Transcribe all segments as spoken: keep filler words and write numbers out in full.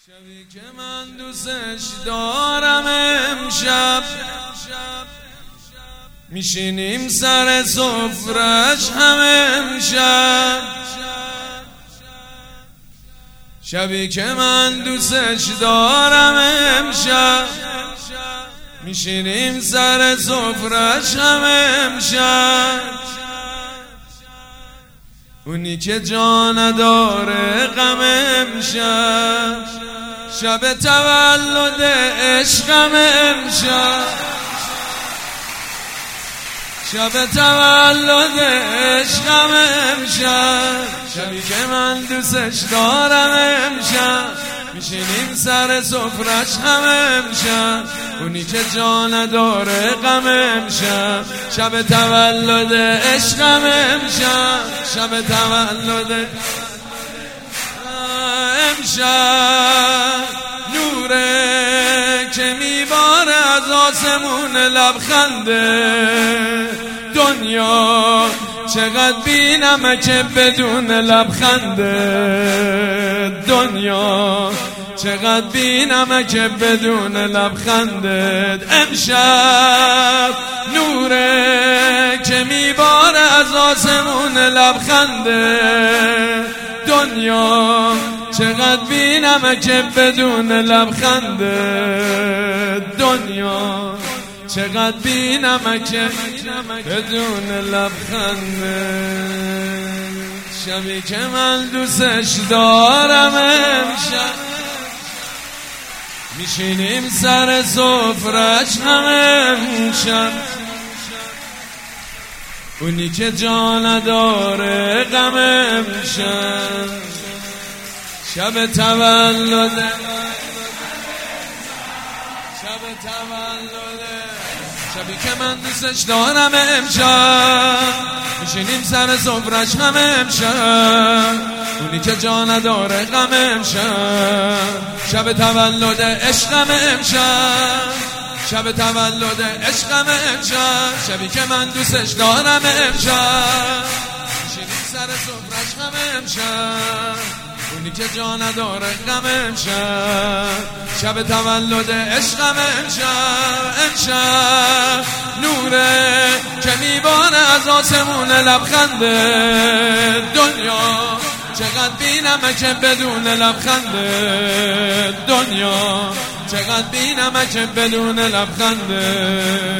شبی که من دوستش دارم امشب میشینیم سر سفرش هم امشب. شبی که من دوستش دارم امشب میشینیم سر سفرش هم امشب. اونی که جا نداره غم امشب، شب تولد عشقم امشب، شب تولد عشقم امشب. شبی که من دوستش دارم امشب میشینیم سر سفرش هم امشب. اونی که جا نداره غم امشب، شب تولد عشقم امشب، شب تولد امشب. نوره که میباره از آسمون لبخنده دنیا، چقدر بی نمکه بدون لبخنده دنیا، چقدر بی نمکه بدون لبخنده. امشب نوره که میباره از آسمون لبخنده دنیا، چقدر بی نمکه بدون لبخنده دنیا، چقدر بی نمکه بدون لبخنده. شبی که من دوستش دارم امشب میشینیم سر سفرش هم امشب. اونی که جا نداره غم امشب، شب تولد شب تولد. شبی که من دوستش دارم امشب میشینیم سر سفرش هم امشب. اونی که جا نداره غم امشب، شب تولد عشقم امشب، شب تولد عشقم امشب. شبی که من دوستش دارم امشب میشینیم سر سفرش هم امشب. اونی که جا نداره غم امشب، شب تولد عشقم امشب. امشب نوره که میباره از آسمون لبخنده دنیا، چقدر بی نمکه بدون لبخنده دنیا، چقدر بی نمکه بدون لبخنده.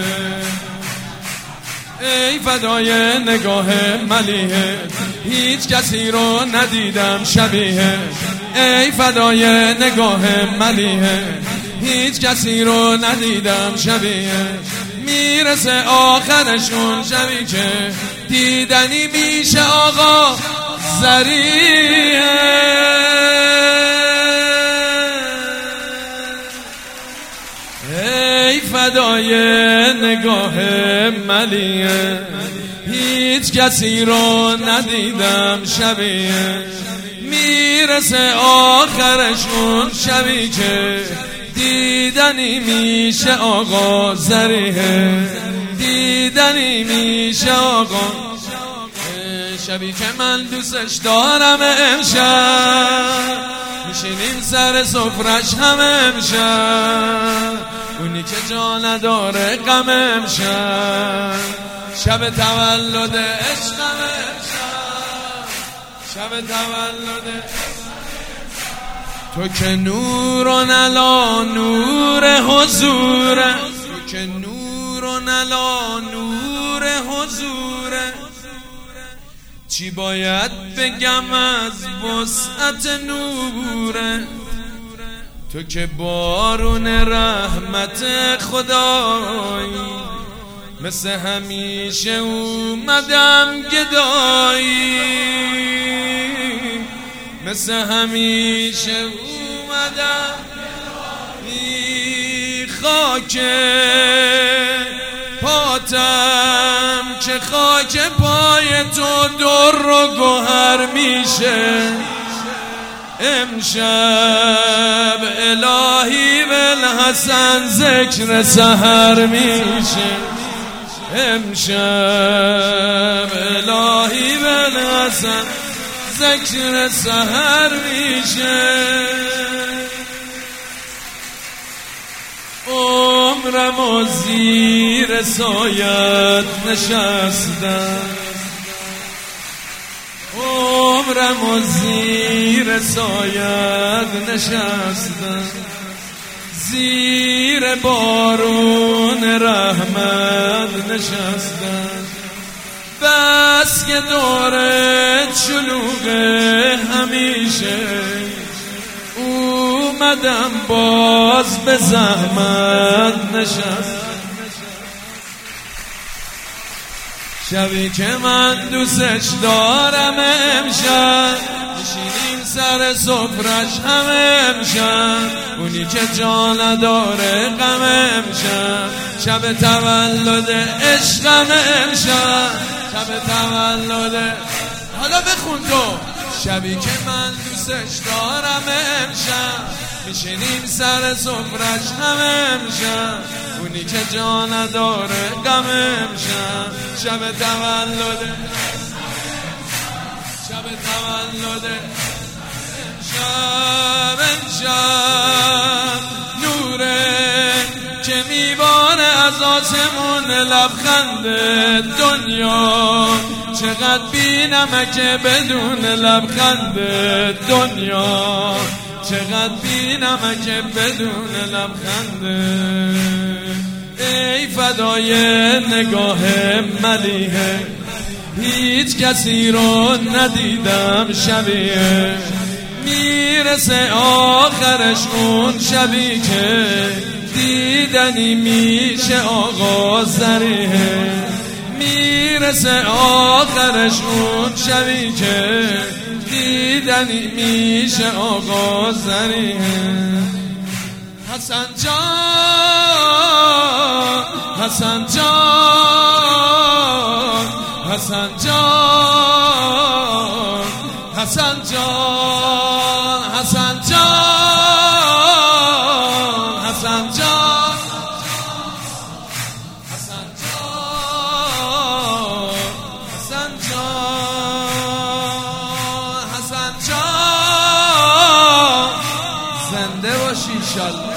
ای فدای نگاه ملیحه، هیچ کسی رو ندیدم شبیه. ای فدای نگاه ملیحه، هیچ کسی رو ندیدم شبیه. میرسه آخرشون شبی که دیدنی میشه آقا زریه. ای فدای نگاه ملیحه، هیچ کسی رو ندیدم شبیه. میرسه آخرشون شبی که دیدنی میشه آقا زریه، دیدنی میشه آقا. شبی که من دوستش دارم امشب میشینیم سر سفرش هم امشب. اونی که جا نداره غم امشب، شب تولد عشقم امشب، شب تولد. تو که نور و نلا نور حضوره، تو که نور و نلا نور حضوره. چی باید بگم از وسعت نوره، تو که بارون رحمت خدایی. مثل همیشه اومدم گدایی، مثل همیشه اومدم گدایی. خاک پاتم که خاک پای تو در و گوهر میشه. امشب الهی بالحسن ذکر سحر میشه. امشب الهی بالحسن ذکر سحر میشه. عمرم و زیر سایت نشستم، عمرم و زیر سایت نشستم، زیر بارون رحمت نشستم. بس که دورت شلوغه همیشه، اومدم باز به زحمت نشستم. شبی که من دوستش دارم امشب، میشینیم سر سفرش هم امشب، اونی که جا نداره غم امشب، شب تولد عشقم امشب، شب تولد. حالا بخون تو. شبی که من دوستش دارم امشب، میشینیم سر سفرش هم امشب، اونی که جا نداره غم امشب، شب تولد، شب تولد امشب. امشب نوره که میباره از آسمون لبخند دنیا، چقدر بی نمکه بدون لبخند دنیا، چقدر بی نمکه بدون لبخند. ای فدای نگاه ملیحه، هیچ کسی رو ندیدم شبیه، میرسه آخرش اون شبی که دیدنی میشه آقا ذریعه، میرسه آخرش اون شبی که دیدنی میشه آقا ذریعه. حسن جان، حسن جان، حسن جان، حسن جان، حسن جان، حسن جان، حسن جان، حسن جان، حسن جان، زنده باشی انشالله.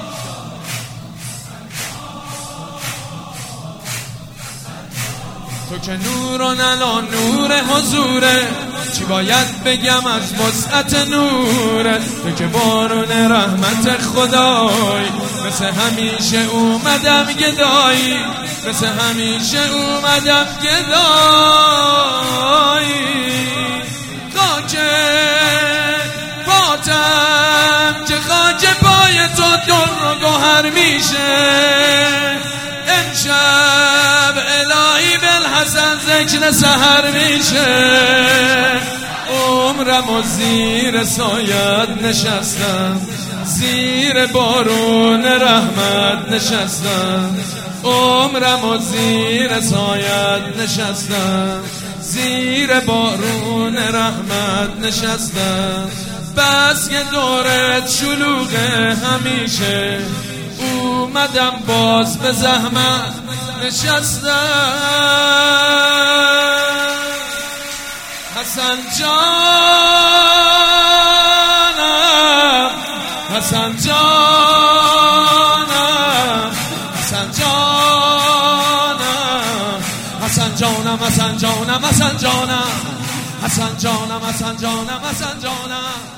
تو که نوران الان نور حضوره، چی باید بگم از وسعت نوره. تو که بارون رحمت خدای، مثل همیشه اومدم گدایی، مثل همیشه اومدم گدایی. خاک پاتم که خاک پای تو در و گوهر میشه، امشب الهی بالحسن ذکر سحر میشه. عمرم و زیر سایت نشستم، زیر بارون رحمت نشستم، عمرم و زیر سایت نشستم، زیر بارون رحمت نشستم. بس که دورت شلوغه همیشه، اومدم باز به زحمت نشستم. حسن جانم، حسن جانم، حسن جانم، حسن جانم، حسن جانم، حسن جانم، حسن جانم، حسن جانم، حسن جانم.